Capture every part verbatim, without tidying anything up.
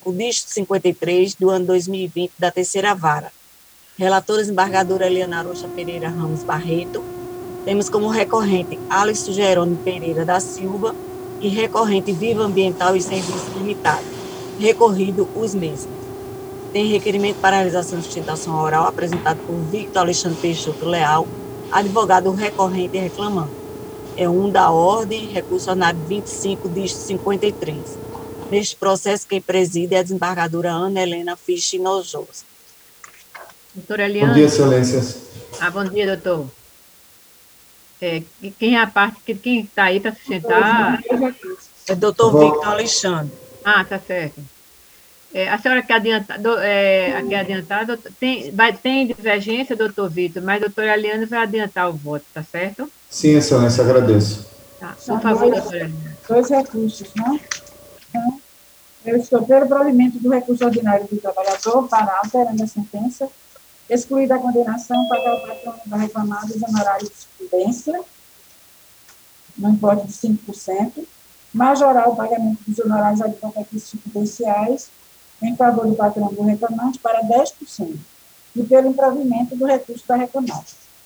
cinco, dígito cinquenta e três, do ano dois mil e vinte, da terceira vara. Relatora, desembargadora Eliana Rocha Pereira Ramos Barreto. Temos como recorrente Alisson Jerônimo Pereira da Silva e recorrente Viva Ambiental e Serviços Limitado. Recorrido os mesmos. Tem requerimento para realização de sustentação oral apresentado por Victor Alexandre Peixoto Leal, advogado recorrente e reclamante. É um da ordem, recurso ordinário vinte e cinco, dígito cinquenta e três. Neste processo, quem preside é a desembargadora Ana Helena Fisch Nojosa. Doutora Bom Eliane. dia, excelências. Ah, bom dia, doutor. É, quem é a parte, que- quem está aí para sustentar? É doutor Victor Alexandre. Ah, tá certo. É, a senhora quer adiantar, do, é, quer adiantar doutor, tem, vai, tem divergência, doutor Vitor, mas a doutora Eliane vai adiantar o voto, tá certo? Sim, excelência, agradeço. Tá. Por São favor, dois, doutora Eliane. dois recursos, né? Então, eu estou pelo provimento do recurso ordinário do trabalhador para alterando a sentença, excluída a condenação, pagar o patrão da reclamada os honorários de prudência, no importe de cinco por cento, majorar o pagamento dos honorários advocatícios prudenciais em favor do patrão do reclamante para dez por cento, e pelo improvimento do recurso da reclamada.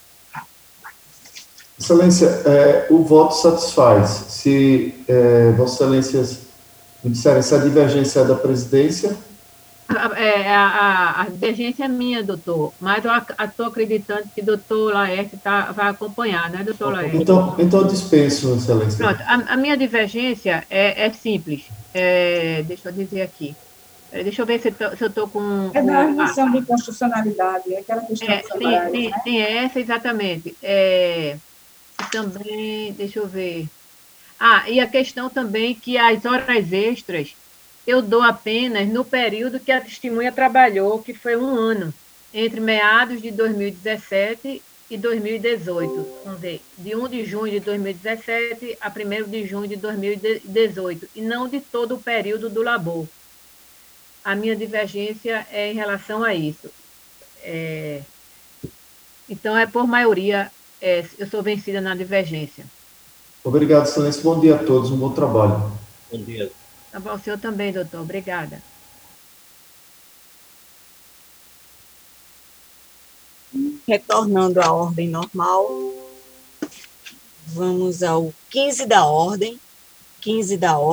Excelência, é, o voto satisfaz. Se é, Vossa Excelências me disserem se a divergência é da presidência. A, é, a, a, a divergência é minha, doutor, mas eu estou acreditando que o doutor Laerte tá, vai acompanhar, né, doutor Laerte? Então, então eu dispenso, Excelência. Pronto, a, a minha divergência é, é simples. É, deixa eu dizer aqui. Deixa eu ver se, tô, se eu estou com... É da com arguição de constitucionalidade, é aquela questão é, dos tem, honorários, tem, né? tem essa, exatamente. É, e também, deixa eu ver. Ah, e a questão também que as horas extras eu dou apenas no período que a testemunha trabalhou, que foi um ano, entre meados de dois mil e dezessete e dois mil e dezoito. Vamos ver, de primeiro de junho de dois mil e dezessete a primeiro de junho de dois mil e dezoito, e não de todo o período do labor. A minha divergência é em relação a isso. É, então, é por maioria, é, eu sou vencida na divergência. Obrigado, Excelência. Bom dia a todos. Um bom trabalho. Bom dia. Tá bom, o senhor também, doutor. Obrigada. Retornando à ordem normal, vamos ao quinze da ordem. quinze da ordem.